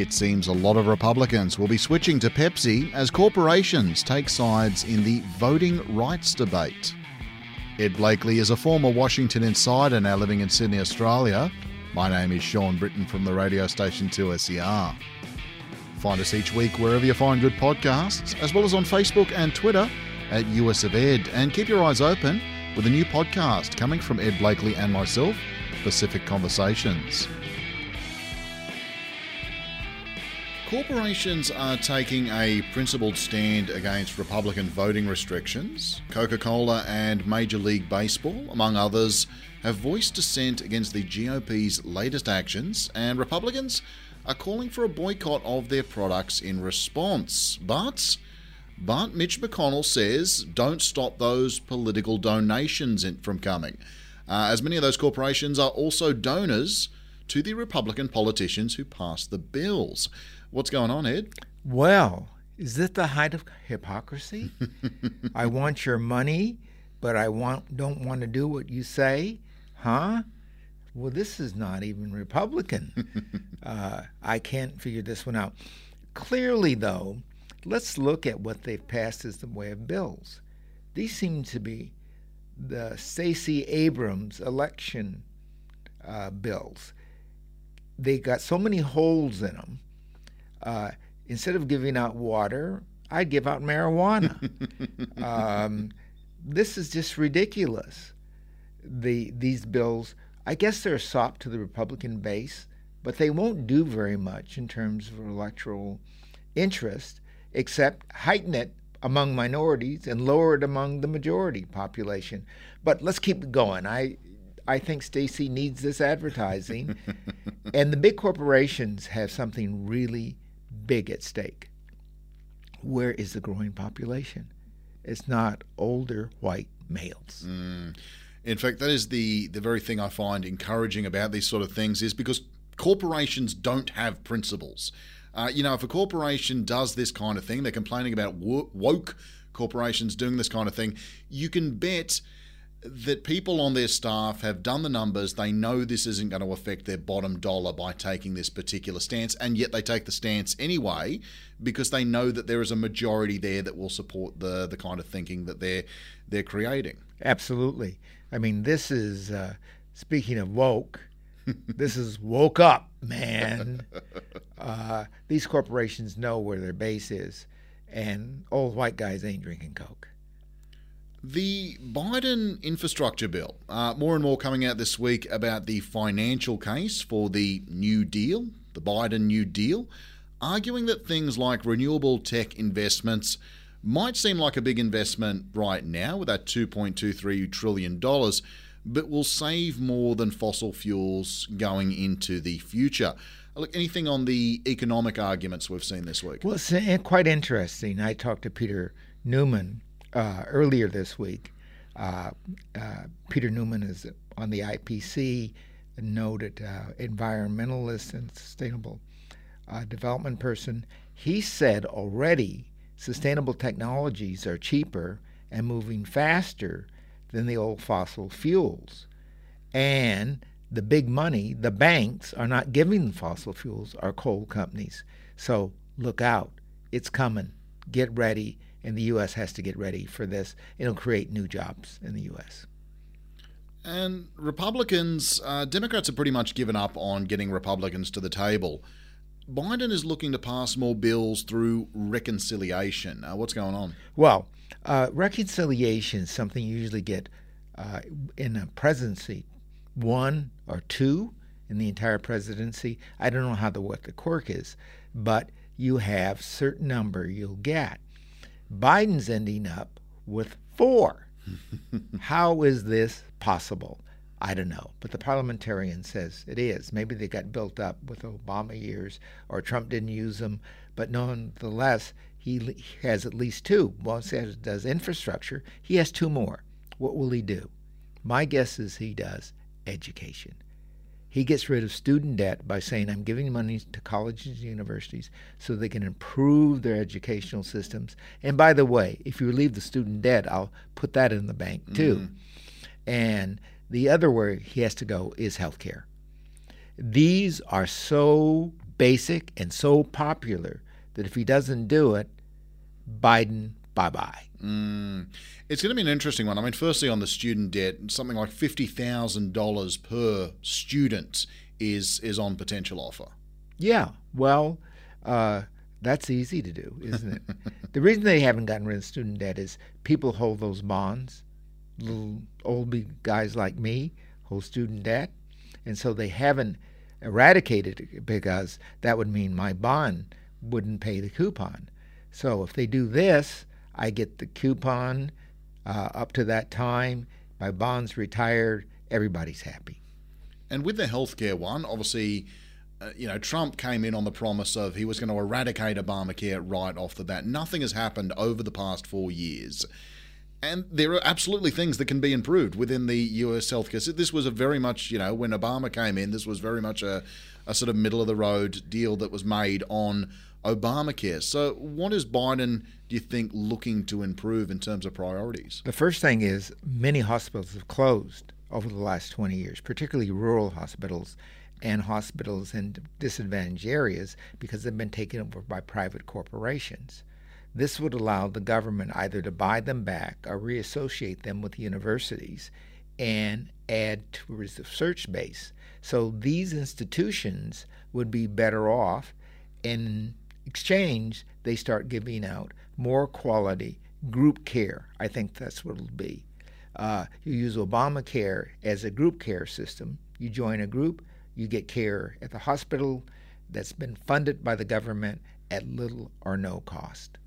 It seems a lot of Republicans will be switching to Pepsi as corporations take sides in the voting rights debate. Ed Blakely is a former Washington insider now living in Sydney, Australia. My name is Sean Britton from the radio station 2SER. Find us each week wherever you find good podcasts, as well as on Facebook and Twitter at US of Ed. And keep your eyes open with a new podcast coming from Ed Blakely and myself, Pacific Conversations. Corporations are taking a principled stand against Republican voting restrictions. Coca-Cola and Major League Baseball, among others, have voiced dissent against the GOP's latest actions, and Republicans are calling for a boycott of their products in response. But Mitch McConnell says don't stop those political donations from coming, as many of those corporations are also donors to the Republican politicians who passed the bills. What's going on, Ed? Well, is this the height of hypocrisy? I want your money, but don't want to do what you say? Huh? Well, this is not even Republican. I can't figure this one out. Clearly, though, let's look at what they've passed as the way of bills. These seem to be the Stacey Abrams election bills. They got so many holes in them. Instead of giving out water, I'd give out marijuana. This is just ridiculous. These bills, I guess they're a sop to the Republican base, but they won't do very much in terms of electoral interest, except heighten it among minorities and lower it among the majority population. But let's keep going. I think Stacey needs this advertising, and the big corporations have something really big at stake. Where is the growing population? It's not older white males. In fact, that is the very thing I find encouraging about these sort of things, is because corporations don't have principles. If a corporation does this kind of thing, they're complaining about woke corporations doing this kind of thing, you can bet that people on their staff have done the numbers. They know this isn't going to affect their bottom dollar by taking this particular stance, and yet they take the stance anyway because they know that there is a majority there that will support the kind of thinking that they're creating. Absolutely. I mean, this is, speaking of woke, this is woke up, man. These corporations know where their base is, and old white guys ain't drinking Coke. The Biden infrastructure bill, more and more coming out this week about the financial case for the New Deal, the Biden New Deal, arguing that things like renewable tech investments might seem like a big investment right now with that $2.23 trillion, but will save more than fossil fuels going into the future. Look, anything on the economic arguments we've seen this week? Well, it's quite interesting. I talked to Peter Newman earlier this week. Peter Newman is on the IPC, a noted environmentalist and sustainable development person. He said already sustainable technologies are cheaper and moving faster than the old fossil fuels. And the big money, the banks, are not giving the fossil fuels, are coal companies. So look out. It's coming. Get ready. And the U.S. has to get ready for this. It'll create new jobs in the U.S. And Republicans, Democrats have pretty much given up on getting Republicans to the table. Biden is looking to pass more bills through reconciliation. What's going on? Well, reconciliation is something you usually get in a presidency, 1 or 2 in the entire presidency. I don't know what the quirk is, but you have certain number you'll get. Biden's ending up with 4. How is this possible? I don't know, but the parliamentarian says it is. Maybe they got built up with Obama years, or Trump didn't use them, but nonetheless, he has at least 2. Once he does infrastructure, he has 2 more. What will he do? My guess is he does education. He gets rid of student debt by saying, I'm giving money to colleges and universities so they can improve their educational systems. And by the way, if you relieve the student debt, I'll put that in the bank too. And the other where he has to go is healthcare. These are so basic and so popular that if he doesn't do it, Biden, bye-bye. It's going to be an interesting one. I mean, firstly, on the student debt, something like $50,000 per student is on potential offer. Yeah, well, that's easy to do, isn't it? The reason they haven't gotten rid of student debt is people hold those bonds. Little old guys like me hold student debt, and so they haven't eradicated it because that would mean my bond wouldn't pay the coupon. So if they do this, I get the coupon up to that time, my bond's retired, everybody's happy. And with the healthcare one, obviously, Trump came in on the promise of he was going to eradicate Obamacare right off the bat. Nothing has happened over the past 4 years. And there are absolutely things that can be improved within the US healthcare. This was a very much, when Obama came in, this was very much a sort of middle-of-the-road deal that was made on Obamacare. So what is Biden, do you think, looking to improve in terms of priorities? The first thing is many hospitals have closed over the last 20 years, particularly rural hospitals and hospitals in disadvantaged areas because they've been taken over by private corporations. This would allow the government either to buy them back or reassociate them with universities and add to a research base. So these institutions would be better off. In exchange, they start giving out more quality group care. I think that's what it'll be. You use Obamacare as a group care system. You join a group, you get care at the hospital that's been funded by the government at little or no cost.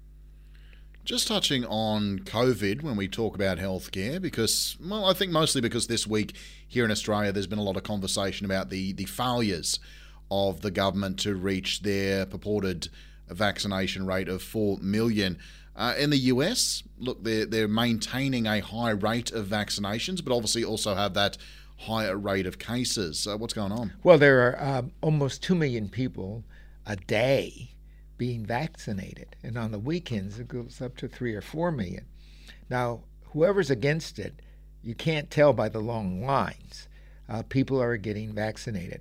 Just touching on COVID when we talk about healthcare, because, well, I think mostly because this week here in Australia there's been a lot of conversation about the failures of the government to reach their purported vaccination rate of 4 million. In the US, look, they're maintaining a high rate of vaccinations, but obviously also have that higher rate of cases. What's going on? Well, there are almost 2 million people a day being vaccinated, and on the weekends it goes up to 3 or 4 million. Now, whoever's against it, you can't tell by the long lines. People are getting vaccinated.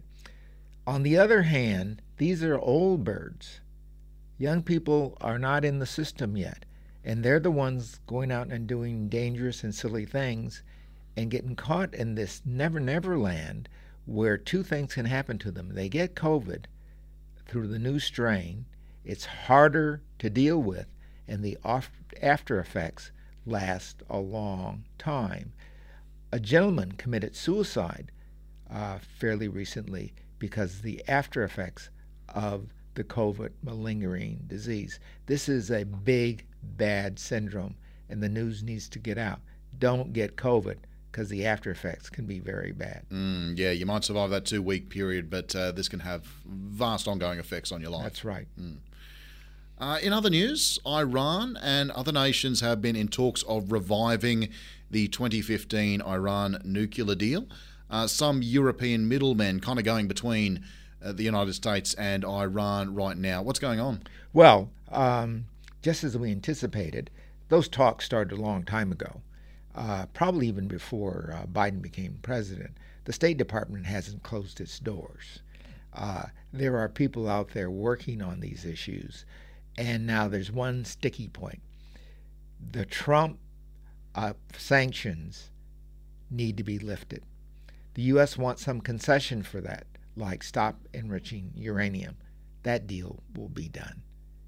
On the other hand, these are old birds. Young people are not in the system yet, and they're the ones going out and doing dangerous and silly things and getting caught in this never land where two things can happen to them. They get COVID through the new strain. It's harder to deal with, and the after effects last a long time. A gentleman committed suicide fairly recently because of the after effects of the COVID malingering disease. This is a big, bad syndrome, and the news needs to get out. Don't get COVID because the after effects can be very bad. Yeah, you might survive that 2-week period, but this can have vast ongoing effects on your life. That's right. In other news, Iran and other nations have been in talks of reviving the 2015 Iran nuclear deal. Some European middlemen kind of going between the United States and Iran right now. What's going on? Well, just as we anticipated, those talks started a long time ago, probably even before Biden became president. The State Department hasn't closed its doors. There are people out there working on these issues. And now there's one sticky point. The Trump sanctions need to be lifted. The U.S. wants some concession for that, like stop enriching uranium. That deal will be done.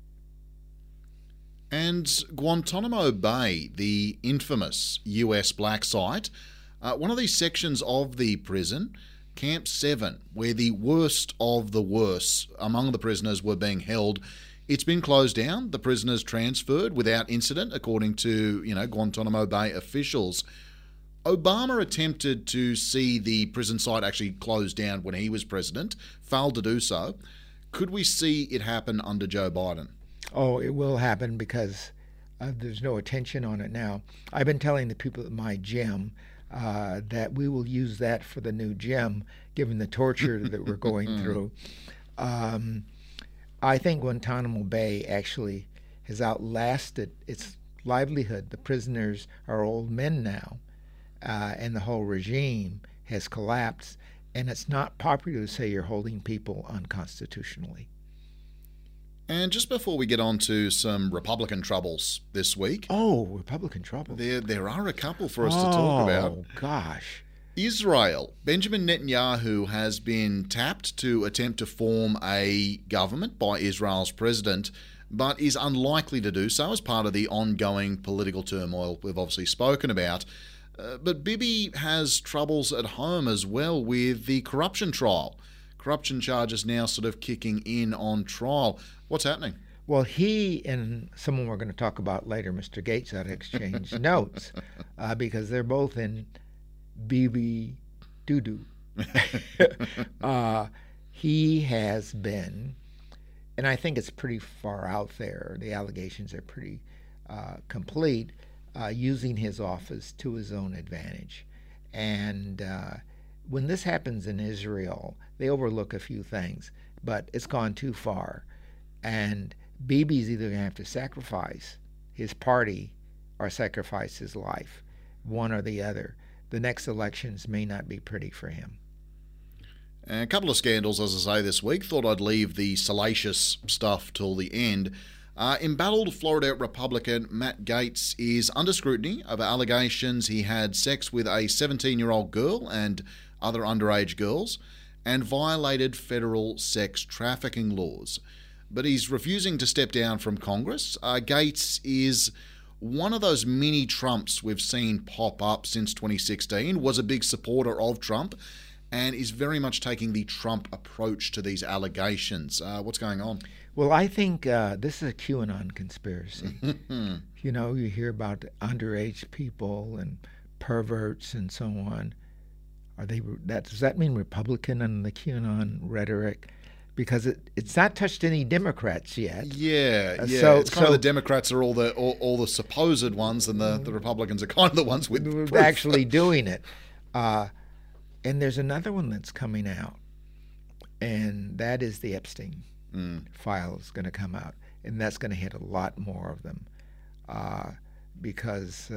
And Guantanamo Bay, the infamous U.S. black site, one of these sections of the prison, Camp 7, where the worst of the worst among the prisoners were being held, it's been closed down. The prisoners transferred without incident, according to, Guantanamo Bay officials. Obama attempted to see the prison site actually closed down when he was president, failed to do so. Could we see it happen under Joe Biden? Oh, it will happen because there's no attention on it now. I've been telling the people at my gym that we will use that for the new gym, given the torture that we're going through. I think Guantanamo Bay actually has outlasted its livelihood. The prisoners are old men now, and the whole regime has collapsed. And it's not popular to say you're holding people unconstitutionally. And just before we get on to some Republican troubles this week. Oh, Republican troubles. There are a couple for us to talk about. Oh, gosh. Israel. Benjamin Netanyahu has been tapped to attempt to form a government by Israel's president, but is unlikely to do so as part of the ongoing political turmoil we've obviously spoken about. But Bibi has troubles at home as well with the corruption trial. Corruption charges now sort of kicking in on trial. What's happening? Well, he and someone we're going to talk about later, Mr. Gates, ought to exchange notes because they're both in Bibi doo-doo. He has been, and I think it's pretty far out there, the allegations are pretty complete, using his office to his own advantage. And when this happens in Israel, they overlook a few things, but it's gone too far. And Bibi's either going to have to sacrifice his party or sacrifice his life, one or the other. The next elections may not be pretty for him. A couple of scandals, as I say, this week. Thought I'd leave the salacious stuff till the end. Embattled Florida Republican Matt Gaetz is under scrutiny over allegations he had sex with a 17-year-old girl and other underage girls and violated federal sex trafficking laws. But he's refusing to step down from Congress. Gaetz is one of those mini Trumps we've seen pop up since 2016, was a big supporter of Trump, and is very much taking the Trump approach to these allegations. What's going on? Well, I think this is a QAnon conspiracy. You know, you hear about underage people and perverts and so on. Does that mean Republican and the QAnon rhetoric? Because it's not touched any Democrats yet. Yeah. It's kind of the Democrats are all the supposed ones, and the Republicans are kind of the ones with proof. Actually doing it. And there's another one that's coming out, and that is the Epstein file is going to come out, and that's going to hit a lot more of them because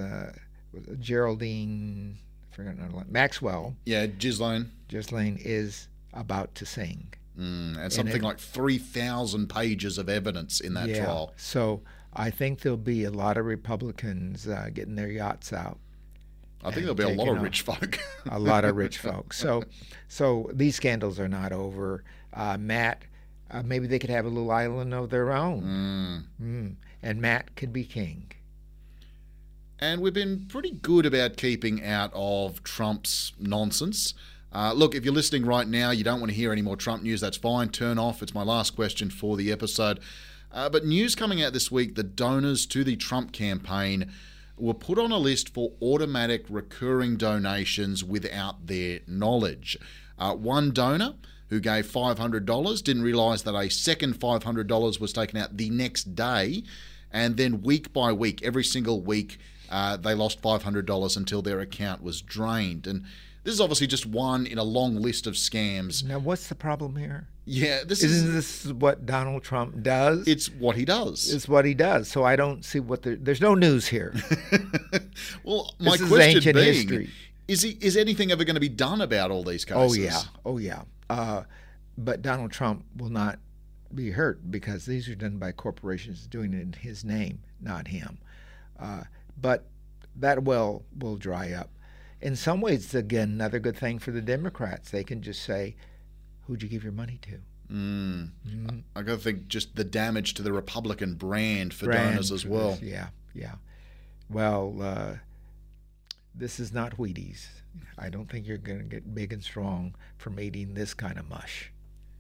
Geraldine, Maxwell. Yeah, Ghislaine is about to sing. And something like 3,000 pages of evidence in that trial. So I think there'll be a lot of Republicans getting their yachts out. I think there'll be a lot of rich folk. A lot of rich folk. So these scandals are not over. Matt, maybe they could have a little island of their own. And Matt could be king. And we've been pretty good about keeping out of Trump's nonsense. Look, if you're listening right now, you don't want to hear any more Trump news, that's fine. Turn off. It's my last question for the episode. But news coming out this week, the donors to the Trump campaign were put on a list for automatic recurring donations without their knowledge. One donor who gave $500 didn't realise that a second $500 was taken out the next day, and then week by week, every single week, they lost $500 until their account was drained. And this is obviously just one in a long list of scams. Now, what's the problem here? Yeah, Isn't this what Donald Trump does? It's what he does. It's what he does. So I don't see there's no news here. Well, my this question is ancient being, history. Is anything ever going to be done about all these cases? Oh yeah. But Donald Trump will not be hurt because these are done by corporations doing it in his name, not him. But that well will dry up. In some ways, again, another good thing for the Democrats. They can just say, who'd you give your money to? I got to think just the damage to the Republican brand for donors as well. Yeah. Well, this is not Wheaties. I don't think you're going to get big and strong from eating this kind of mush.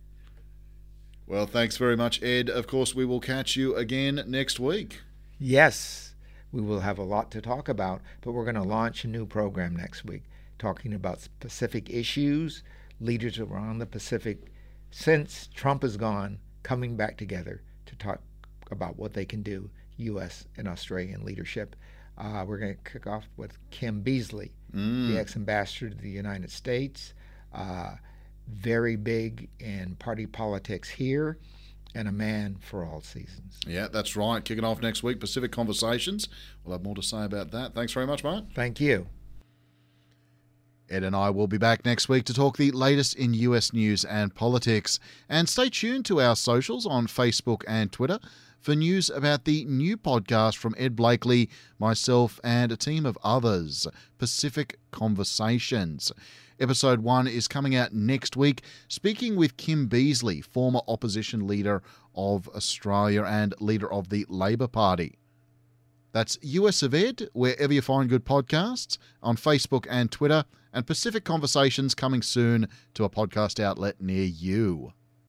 Well, thanks very much, Ed. Of course, we will catch you again next week. Yes. We will have a lot to talk about, but we're going to launch a new program next week talking about Pacific issues, leaders around the Pacific, since Trump is gone, coming back together to talk about what they can do, U.S. and Australian leadership. We're going to kick off with Kim Beazley, the ex-ambassador to the United States, very big in party politics here, and a man for all seasons. Yeah, that's right. Kicking off next week, Pacific Conversations. We'll have more to say about that. Thanks very much, mate. Thank you. Ed and I will be back next week to talk the latest in US news and politics. And stay tuned to our socials on Facebook and Twitter for news about the new podcast from Ed Blakely, myself, and a team of others, Pacific Conversations. Episode 1 is coming out next week, speaking with Kim Beazley, former opposition leader of Australia and leader of the Labor Party. That's US of Ed, wherever you find good podcasts, on Facebook and Twitter, and Pacific Conversations coming soon to a podcast outlet near you.